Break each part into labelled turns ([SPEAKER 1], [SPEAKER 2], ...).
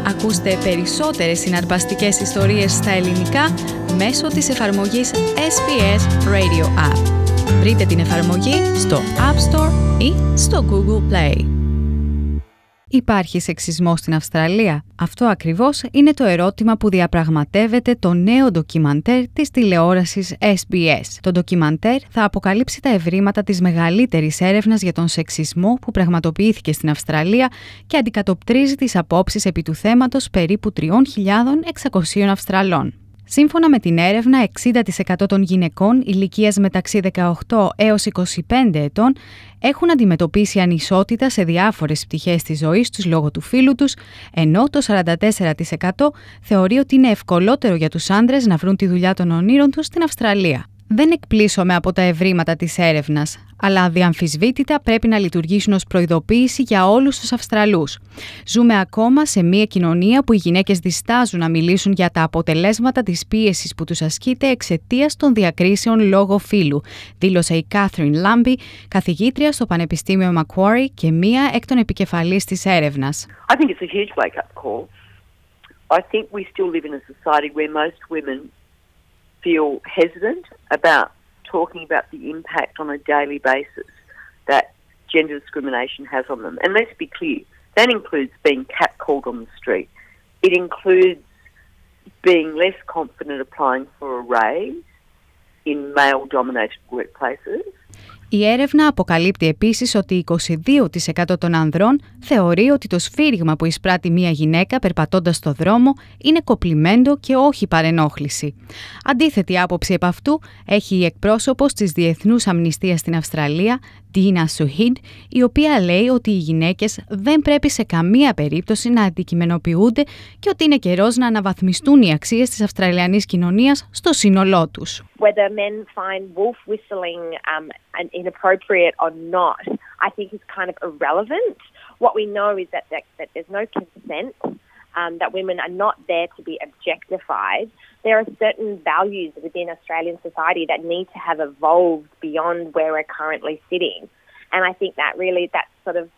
[SPEAKER 1] Ακούστε περισσότερες συναρπαστικές ιστορίες στα ελληνικά μέσω της εφαρμογής SBS Radio App. Βρείτε την εφαρμογή στο App Store ή στο Google Play. Υπάρχει σεξισμός στην Αυστραλία? Αυτό ακριβώς είναι το ερώτημα που διαπραγματεύεται το νέο ντοκιμαντέρ της τηλεόρασης SBS. Το ντοκιμαντέρ θα αποκαλύψει τα ευρήματα της μεγαλύτερης έρευνας για τον σεξισμό που πραγματοποιήθηκε στην Αυστραλία και αντικατοπτρίζει τις απόψεις επί του θέματος περίπου 3.600 Αυστραλών. Σύμφωνα με την έρευνα, 60% των γυναικών ηλικίας μεταξύ 18 έως 25 ετών έχουν αντιμετωπίσει ανισότητα σε διάφορες πτυχές της ζωής τους λόγω του φύλου τους, ενώ το 44% θεωρεί ότι είναι ευκολότερο για τους άντρες να βρουν τη δουλειά των ονείρων τους στην Αυστραλία. Δεν εκπλήσωμαι από τα ευρήματα της έρευνας, αλλά αδιαμφισβήτητα πρέπει να λειτουργήσουν ως προειδοποίηση για όλους τους Αυστραλούς. Ζούμε ακόμα σε μια κοινωνία που οι γυναίκες διστάζουν να μιλήσουν για τα αποτελέσματα της πίεσης που τους ασκείται εξαιτίας των διακρίσεων λόγω φύλου, δήλωσε η Catherine Lambie, καθηγήτρια στο Πανεπιστήμιο Macquarie και μία εκ των επικεφαλής της έρευνας.
[SPEAKER 2] I think it's a huge wake-up call. I think we still live in a society where most women feel hesitant about talking about the impact on a daily basis that gender discrimination has on them. And let's be clear, that includes being catcalled on the street. It includes being less confident applying for a raise in male-dominated workplaces.
[SPEAKER 1] Η έρευνα αποκαλύπτει επίσης ότι 22% των ανδρών θεωρεί ότι το σφύριγμα που εισπράττει μία γυναίκα περπατώντας στο δρόμο είναι κοπλιμέντο και όχι παρενόχληση. Αντίθετη άποψη επ' αυτού έχει η εκπρόσωπος της Διεθνούς Αμνηστίας στην Αυστραλία, Dina Suhid, η οποία λέει ότι οι γυναίκες δεν πρέπει σε καμία περίπτωση να αντικειμενοποιούνται και ότι είναι καιρός να αναβαθμιστούν οι αξίες της Αυστραλιανής κοινωνίας στο σύνολό τους.
[SPEAKER 3] Whether men find wolf whistling inappropriate or not, I think is kind of irrelevant. What we know is that there's no consent, that women are not there to be objectified. There are certain values within Australian society that need to have evolved beyond where we're currently sitting. And I think that really, that sort of,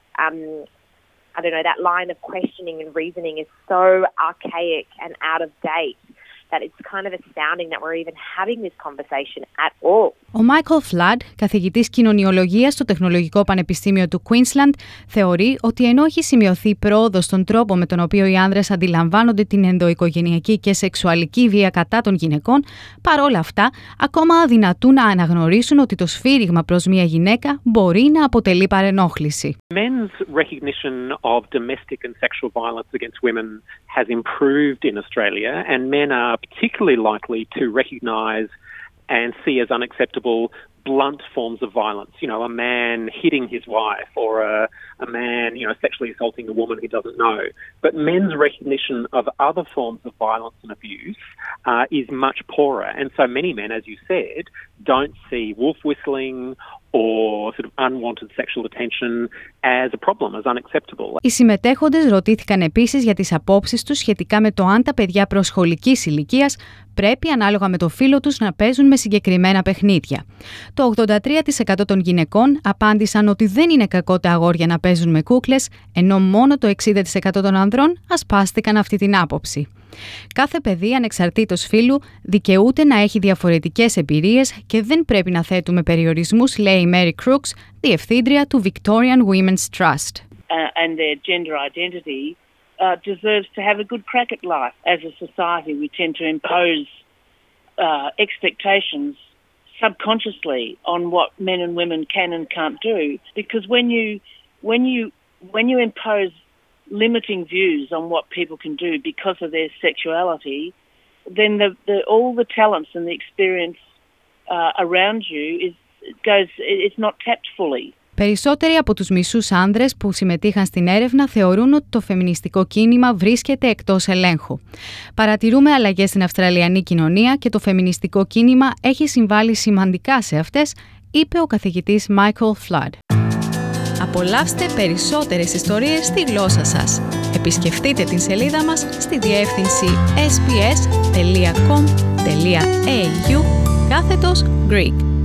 [SPEAKER 3] that line of questioning and reasoning is so archaic and out of date that it's kind of astounding that we're even having this conversation at all.
[SPEAKER 1] Ο Michael Flood, καθηγητής κοινωνιολογίας στο Τεχνολογικό Πανεπιστήμιο του Queensland, θεωρεί ότι ενώ έχει σημειωθεί πρόοδος στον τρόπο με τον οποίο οι άνδρες αντιλαμβάνονται την ενδοοικογενειακή και σεξουαλική βία κατά των γυναικών, παρόλα αυτά, ακόμα αδυνατούν να αναγνωρίσουν ότι το σφύριγμα προς μια γυναίκα μπορεί να αποτελεί παρενόχληση.
[SPEAKER 4] Men's recognition of domestic and sexual violence against women has improved in Australia, and men are particularly likely to recognise and see as unacceptable blunt forms of violence. You know, a man hitting his wife or a man, sexually assaulting a woman he doesn't know. But men's recognition of other forms of violence and abuse is much poorer. And so many men, as you said, don't see wolf whistling or sort of unwanted sexual attention as a problem, as unacceptable.
[SPEAKER 1] Οι συμμετέχοντες ρωτήθηκαν επίσης για τις απόψεις τους σχετικά με το αν τα παιδιά προσχολικής ηλικίας πρέπει ανάλογα με το φύλο τους να παίζουν με συγκεκριμένα παιχνίδια. Το 83% των γυναικών απάντησαν ότι δεν είναι κακό τα αγόρια να παίζουν με κούκλες, ενώ μόνο το 60% των ανδρών ασπάστηκαν αυτή την άποψη. Κάθε παιδί, ανεξαρτήτως φύλου, δικαιούται να έχει διαφορετικές εμπειρίες και δεν πρέπει να θέτουμε περιορισμούς, λέει η Mary Crooks, διευθύντρια του Victorian Women's Trust.
[SPEAKER 5] And their gender identity deserves to have a good crack at life. As a society, we tend to impose expectations subconsciously on what men and women can and can't do, because when you impose limiting views on what people can do because of their sexuality, then all the talents and the experience around you it's not tapped fully.
[SPEAKER 1] Περισσότεροι από τους μισούς άνδρες που συμμετείχαν στην έρευνα θεωρούν ότι το φεμινιστικό κίνημα βρίσκεται εκτός ελέγχου. Παρατηρούμε αλλαγές στην Αυστραλιανή κοινωνία και το φεμινιστικό κίνημα έχει συμβάλει σημαντικά σε αυτές, είπε ο καθηγητής Michael Flood. Απολαύστε περισσότερες ιστορίες στη γλώσσα σας. Επισκεφτείτε την σελίδα μας στη διεύθυνση sbs.com.au/Greek.